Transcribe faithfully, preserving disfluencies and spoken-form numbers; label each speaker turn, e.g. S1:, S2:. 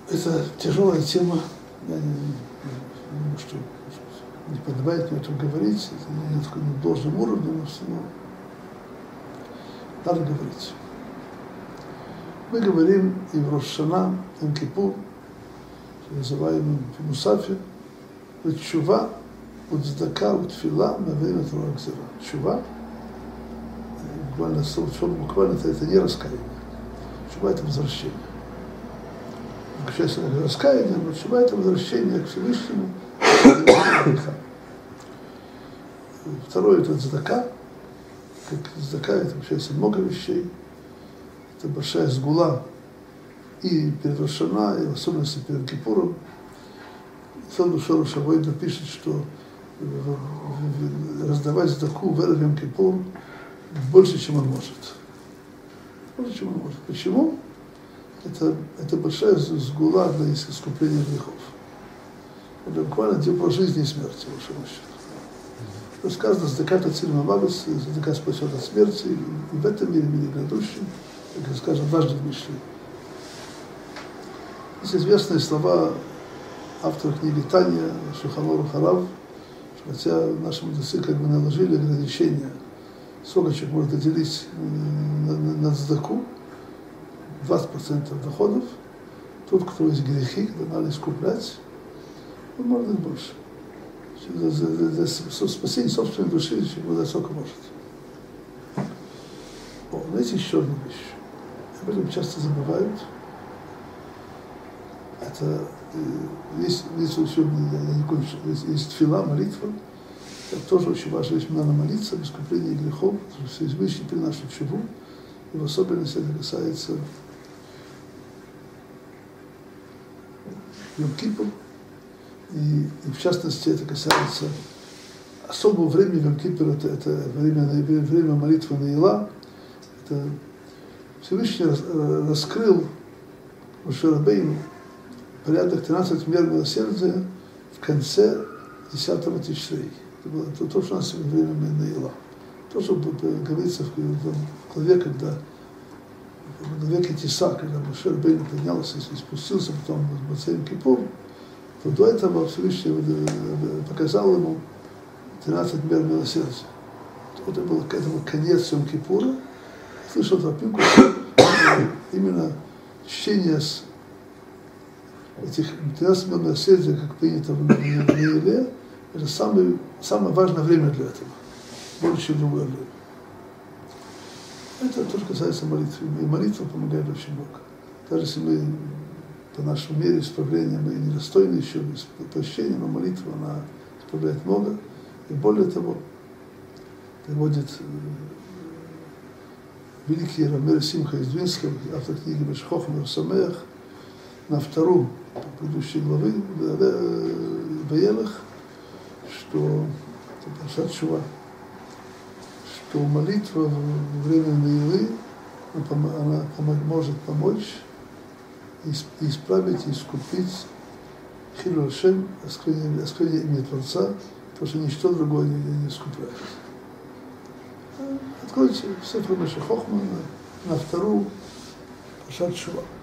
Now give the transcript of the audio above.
S1: Это тяжелая тема, я не, не думаю, что не подобает мне это говорить, это не на таком должном уровне, но все равно надо говорить. Мы говорим и в Рош ха-Шана, и в Йом-Кипур, называемым в Мусафе, тшува, цдака, тфила, мавеем ат ора гзира. Тшува, буквально, буквально это, это не раскаяние. Тшува — это возвращение. Сейчас это раскаяние, но тшува — это возвращение к Всевышнему. Второе — это цдака. Как цдака — это вообще много вещей. Это большая сгула и перед Рош ха-Шана, и в особенности перед Кипуром. Сам Шорош Авойда пишет, что раздавать цдаку в эрев Йом-Кипур больше, чем он может. Больше, чем он может. Почему? Это, это большая сгула для искупления грехов. Это буквально дело жизни и смерти, в большом счету. То сказано, цдака тациль мамавес, цдака спасет от смерти, и в этом мире, в мире грядущем, как скажем, дважды в Мишле. Есть известные слова автора книги Таня, Шулхан Арух Харав, что хотя наши мудрецы как бы наложили ограничения, сколько человек может отделить на, на, на цдаку, двадцать процентов доходов, тот, кто есть грехи, когда надо искуплять, он может дать больше. За, за, за, за спасение собственной души человек дать сколько может. О, но есть еще одна вещь. Об этом часто забывают. Это есть, есть, еще, я не кончу, есть, есть тфила, молитва. Это тоже очень важно, если надо молиться об искуплении грехов, потому что Всевышний приносит тшуву, и в особенности это касается Йом-Кипур, и, и в частности это касается особого времени в Йом-Кипур, это, это время, время молитвы Наила. Это Всевышний раскрыл Моше Рабейну порядок тринадцать мер милосердия в конце десятого Тишрей. Это было то, то, что у нас время Наила. То, что говорится в, в главе, когда в главе Китиса, когда Моше Рабейну поднялся и спустился потом в Йом-Кипур, то до этого Всевышний показал ему тринадцать мер милосердия. Это был, это был конец Йом-Кипура. Слышал тропинку, именно чтение этих тринадцати мер милосердия, как принято в Наиле, это самое, самое важное время для этого, больше, чем другое время. Это тоже касается молитвы. И молитва помогает очень много. Даже если мы по нашему мере исправления, мы недостойны еще без прощения, но молитва, она исправляет много. И более того, приводит великий Рамир Симха из Двинска, автор книги Бешхохма Самеах, на вторую предыдущей главы Ваелах, что это тшува, что молитва во время Наилы, она может помочь исправить и искупить Хилу Ашем, осквернение имени Творца, потому что ничто другое не, не искупляет. Откройте Сефер Миша Хохма на, на вторую Паршат Тшува.